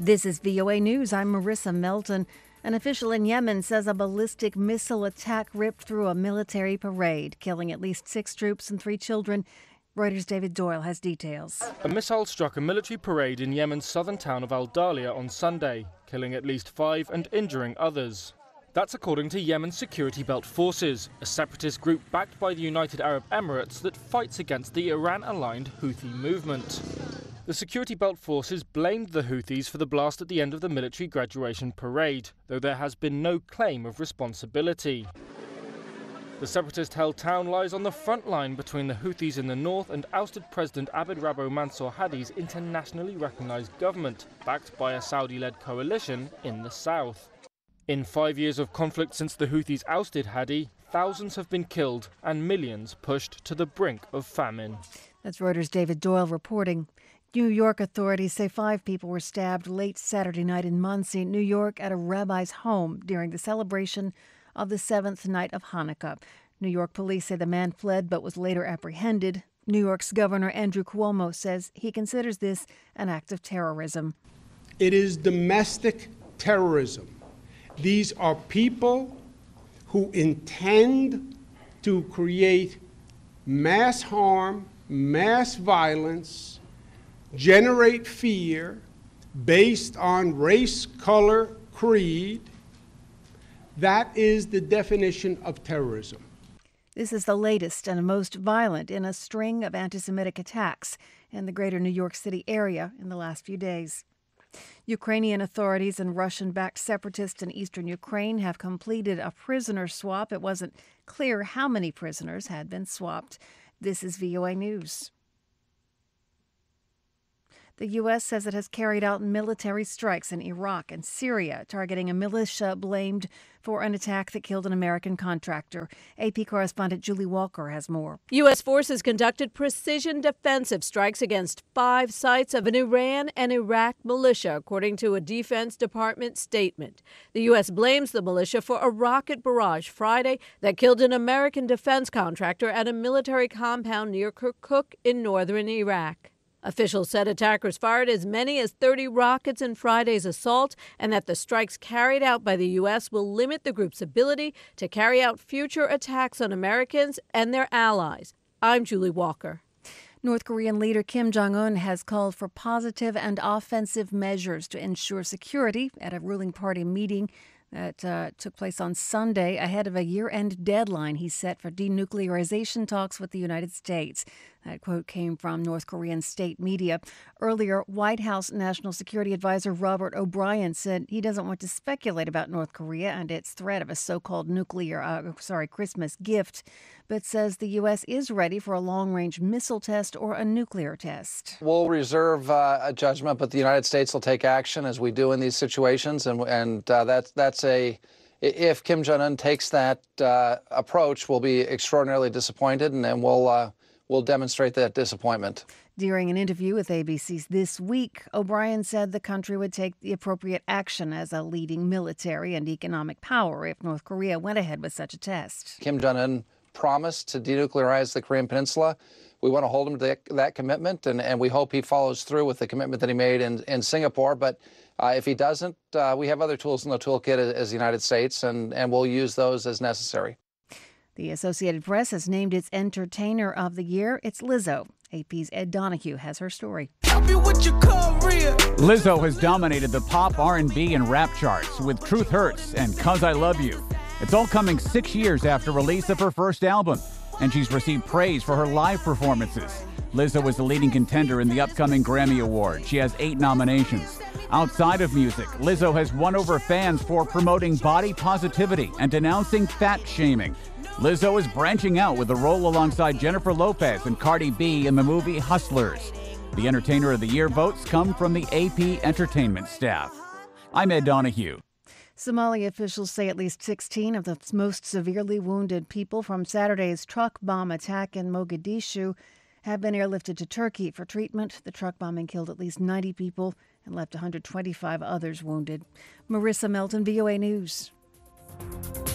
This is VOA News. I'm Marissa Melton. An official in Yemen says a ballistic missile attack ripped through a military parade, killing at least 6 troops and 3 children. Reuters' David Doyle has details. A missile struck a military parade in Yemen's southern town of Al Dalia on Sunday, killing at least 5 and injuring others. That's according to Yemen's Security Belt Forces, a separatist group backed by the United Arab Emirates that fights against the Iran-aligned Houthi movement. The Security Belt Forces blamed the Houthis for the blast at the end of the military graduation parade, though there has been no claim of responsibility. The separatist-held town lies on the front line between the Houthis in the north and ousted President Abd Rabbo Mansour Hadi's internationally recognized government, backed by a Saudi-led coalition in the south. In 5 years of conflict since the Houthis ousted Hadi, thousands have been killed and millions pushed to the brink of famine. That's Reuters' David Doyle reporting. New York authorities say 5 people were stabbed late Saturday night in Monsey, New York, at a rabbi's home during the celebration of the 7th night of Hanukkah. New York police say the man fled but was later apprehended. New York's Governor Andrew Cuomo says he considers this an act of terrorism. It is domestic terrorism. These are people who intend to create mass harm, mass violence, generate fear based on race, color, creed. That is the definition of terrorism. This is the latest and most violent in a string of anti-Semitic attacks in the greater New York City area in the last few days. Ukrainian authorities and Russian-backed separatists in eastern Ukraine have completed a prisoner swap. It wasn't clear how many prisoners had been swapped. This is VOA News. The U.S. says it has carried out military strikes in Iraq and Syria, targeting a militia blamed for an attack that killed an American contractor. AP correspondent Julie Walker has more. U.S. forces conducted precision defensive strikes against 5 sites of an Iran and Iraq militia, according to a Defense Department statement. The U.S. blames the militia for a rocket barrage Friday that killed an American defense contractor at a military compound near Kirkuk in northern Iraq. Officials said attackers fired as many as 30 rockets in Friday's assault and that the strikes carried out by the U.S. will limit the group's ability to carry out future attacks on Americans and their allies. I'm Julie Walker. North Korean leader Kim Jong-un has called for positive and offensive measures to ensure security at a ruling party meeting that took place on Sunday ahead of a year-end deadline he set for denuclearization talks with the United States. That quote came from North Korean state media. Earlier, White House National Security Advisor Robert O'Brien said he doesn't want to speculate about North Korea and its threat of a so-called Christmas gift, but says the U.S. is ready for a long-range missile test or a nuclear test. We'll reserve a judgment, but the United States will take action as we do in these situations, if Kim Jong-un takes that approach, we'll be extraordinarily disappointed, and then we'll demonstrate that disappointment. During an interview with ABC This Week, O'Brien said the country would take the appropriate action as a leading military and economic power if North Korea went ahead with such a test. Kim Jong-un promised to denuclearize the Korean Peninsula. We want to hold him to that commitment, and we hope he follows through with the commitment that he made in Singapore. But if he doesn't, we have other tools in the toolkit as the United States, and we'll use those as necessary. The Associated Press has named its Entertainer of the Year. It's Lizzo. AP's Ed Donahue has her story. Lizzo has dominated the pop, R&B, and rap charts with Truth Hurts and 'Cause I Love You. It's all coming 6 years after release of her first album, and she's received praise for her live performances. Lizzo was the leading contender in the upcoming Grammy Award. She has 8 nominations. Outside of music, Lizzo has won over fans for promoting body positivity and denouncing fat shaming. Lizzo is branching out with a role alongside Jennifer Lopez and Cardi B in the movie Hustlers. The Entertainer of the Year votes come from the AP Entertainment staff. I'm Ed Donahue. Somali officials say at least 16 of the most severely wounded people from Saturday's truck bomb attack in Mogadishu have been airlifted to Turkey for treatment. The truck bombing killed at least 90 people and left 125 others wounded. Marissa Melton, VOA News.